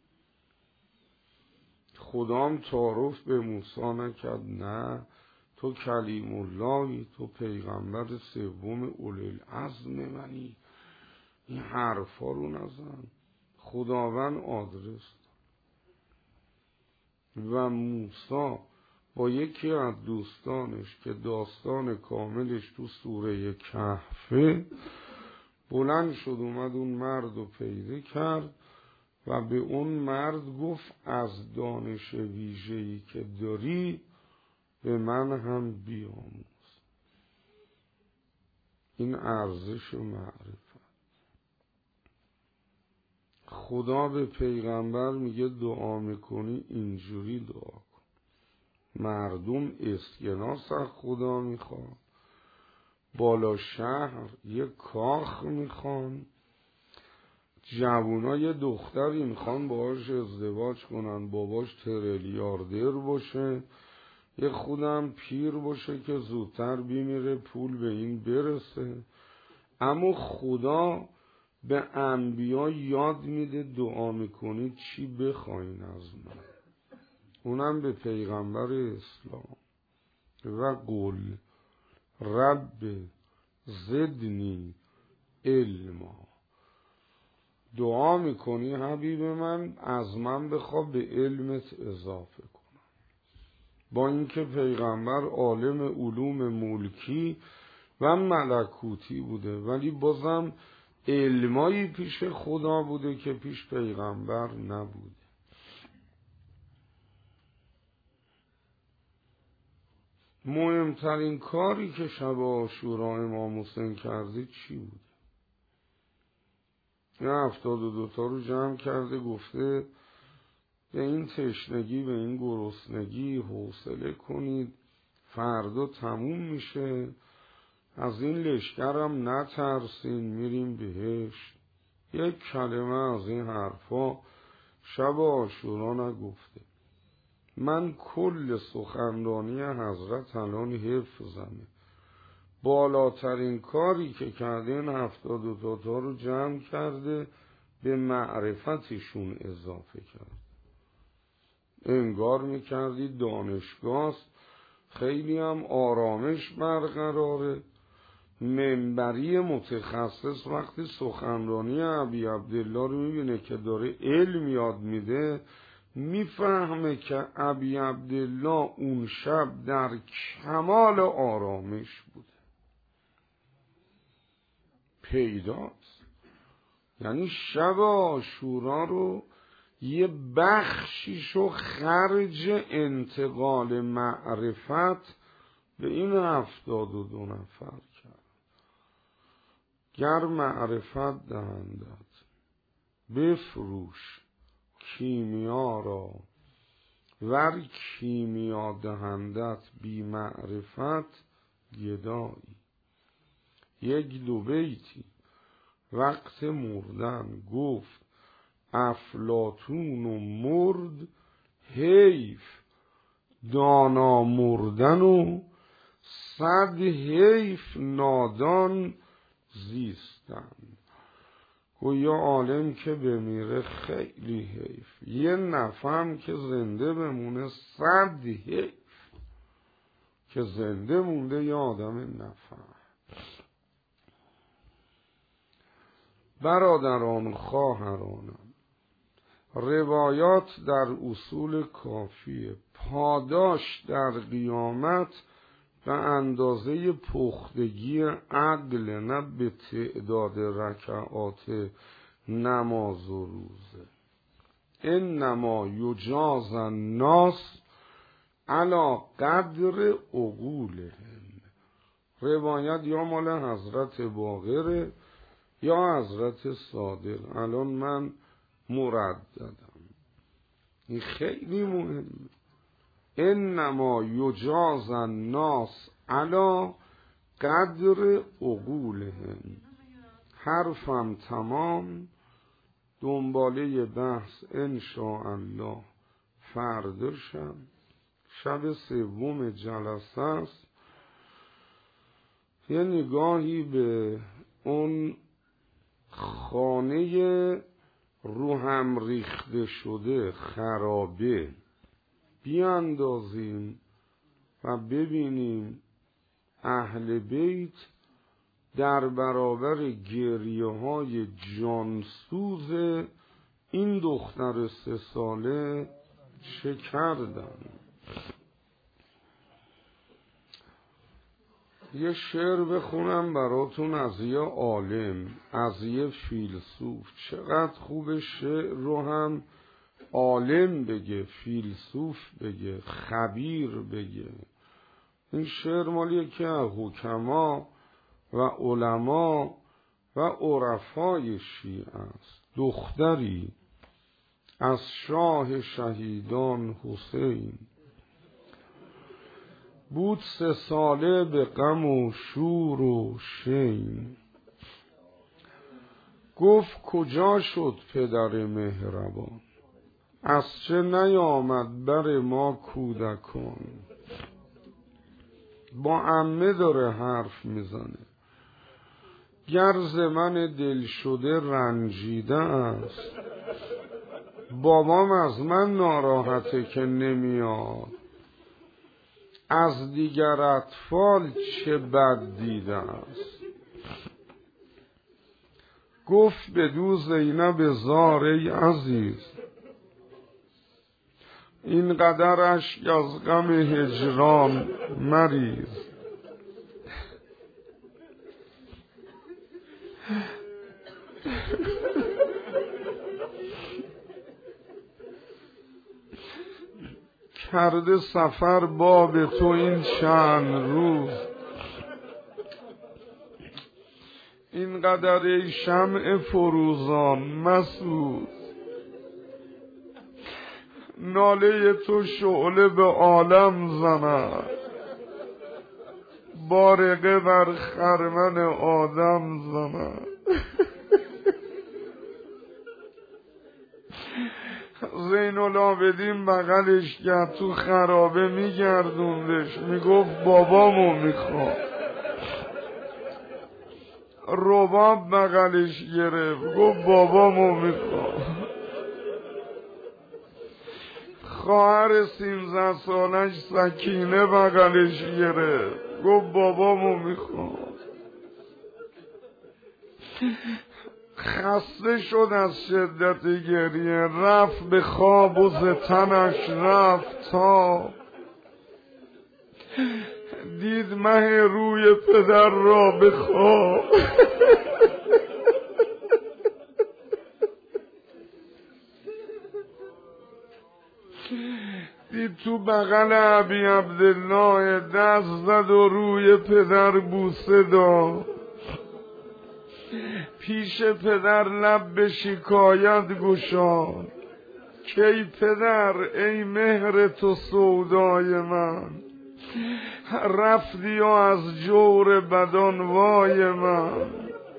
خدام تعارف به موسی نکرد، نه تو کلیم اللهی، تو پیغمبر سوم اولوالعزم منی، این حرفا رو نزن. خداوند آدرس. و موسی با یکی از دوستانش که داستان کاملش تو سوره کهفه، بلند شد اومد اون مرد رو پیدا کرد و به اون مرد گفت از دانش ویژه‌ای که داری به من هم بیاموز. این ارزش معرفت. خدا به پیغمبر میگه دعا میکنی اینجوری دعا کن. مردم اسکناس از خدا میخوان، بالا شهر یک کاخ میخوان، جوونای دختری میخوان باهاش ازدواج کنن، باباش تریلیاردر باشه، یه خودم پیر باشه که زودتر بیمیره پول به این برسه. اما خدا به انبیا یاد میده دعا میکنید چی بخواین از من، اونم به پیغمبر اسلام. و قل رب زدنی علما، دعا میکنی حبیب من از من بخوا به علمت اضافه کنم. با اینکه پیغمبر عالم علوم ملکی و ملکوتی بوده، ولی بازم علمایی پیش خدا بوده که پیش پیغمبر نبوده. مهمترین کاری که شب عاشورا امام حسین کرده چی بود؟ یه هفتاد و دوتا رو جمع کرده گفته به این تشنگی به این گرسنگی حوصله کنید، فردا تموم میشه، از این لشکرم نترسین، میریم بهشت. یک کلمه از این حرفا شب عاشورا نگفته. من کل سخنرانی حضرت الان حفظمه. بالاترین کاری که کرده این هفتاد و دوتا رو جمع کرده به معرفتشون اضافه کرد. انگار میکردی دانشگاه، خیلی هم آرامش برقراره. منبری متخصص وقتی سخنرانی ابی عبدالله رو میبینه که داره علم یاد میده، میفهمه که ابی عبدالله اون شب در کمال آرامش بوده. پیداست. یعنی شب عاشورا رو یه بخشیشو خرج انتقال معرفت به این هفتاد و دو نفر کرد. گر معرفت دهندت بفروش کیمیا را، ور کیمیا دهندت بی معرفت گدایی. یک دو بیتی وقت مردن گفت افلاطون و مرد، حیف دانا مردن و صد حیف نادان زیستن. گویا عالم که بمیره خیلی حیف، یه نفهم که زنده بمونه صد حیف که زنده مونده یه آدم نفهم. برادران و خواهرانم، روایات در اصول کافیه. پاداش در قیامت به اندازه پختگی عقل، نه به تعداد رکعات نماز و روزه. انما یجاز الناس علی قدر عقولهم. روایت یا مال حضرت باقره یا حضرت صادق. الان من مرددم، این خیلی مهمه. انما یجاز الناس علی قدر عقولهم. حرفم تمام. دنباله بحث انشاءالله فردا شب شب سوم جلسه است. یه نگاهی به اون خانه رو هم ریخته شده خرابه بیاندازیم و ببینیم اهل بیت در برابر گریه های جانسوز این دختر سه ساله چه کردن. یه شعر بخونم براتون از یه عالم، از یه فیلسوف. چقدر خوب شعر رو هم عالم بگه، فیلسوف بگه، خبیر بگه. این شعر مال یکی از حکما و علما و عرفای شیعه است. دختری از شاه شهیدان حسین بود سه ساله به غم و شور و شین. گفت کجا شد پدر مهربان، از چه نیامد بر ما کودکان. با عمه داره حرف میزنه، گرز من دل شده رنجیده است، بابام از من ناراحته که نمیاد، از دیگر اطفال چه بد دیده است. گفت بدو زینب زار ای عزیز، این قدر اشک از غم هجران مریز. کرده سفر باب تو این چند روز، این قدر ای شمع فروزان مسوز. ناله تو شعله به عالم زند، بارقه بر خرمن آدم زند. زین العابدین بغلش کرد، تو خرابه میگردوندش، میگفت بابامو میخوام. رباب بغلش گرفت، گفت بابامو میخوام. خواهر سیزده سالش سکینه بغلش گرفت، گفت بابامو میخوام. خسته شد از شدت گریه، رفت به خواب و ز تنش رفت تا دید مه روی پدر را به خواب. دید تو بغل ابی عبدالله، دست زد و روی پدر بوسه داد. پیش پدر لب به شکایت گشاد، کی پدر ای مهر تو سودای من، رفتی و از جور بدان وای من.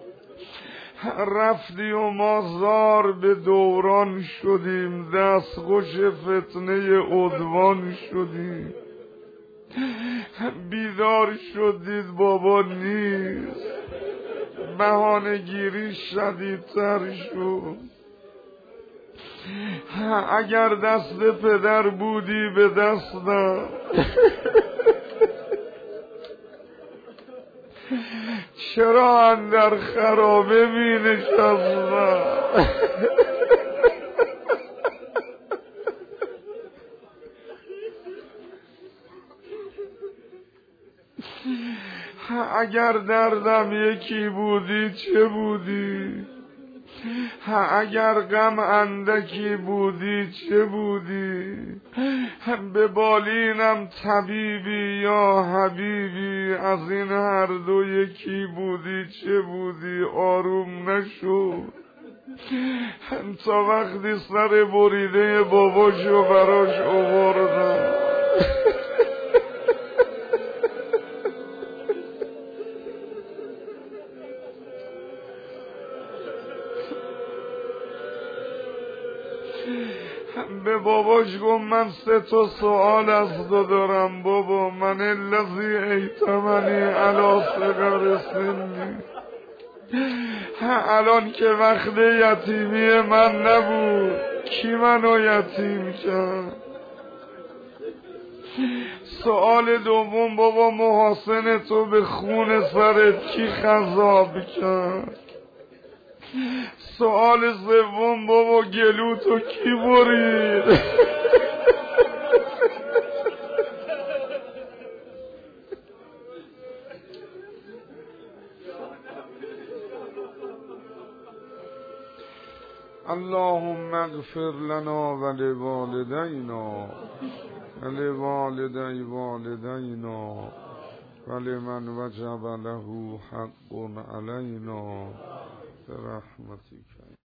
رفتی و ما زار به دوران شدیم، دست خوش فتنه عدوان شدیم. بیدار شدید بابا نیست، بهانه گیری شدیدتر شد. اگر دست پدر بودی به دستم، چرا اندر خرابه می نشستم. اگر دردم یکی بودی چه بودی، اگر غم اندکی بودی چه بودی. به بالینم طبیبی یا حبیبی، از این هر دو یکی بودی چه بودی. آروم نشد تا وقتی سر بریده باباشو براش آوردم. به باباش گفت من سه تا سوال از تو دارم بابا. من الذی ایتمنی علی صغر سنی، الان که وقت یتیمی من نبود، کی منو یتیم کرد؟ سوال دوم بابا، محاسن تو به خون سرت کی خضاب کرد؟ سوال سوم بابا، گلو تو کی برید؟ اللهم اغفر لنا ولوالدينا ولوالدي والدينا ولمن وجب له حق علينا برحمتك.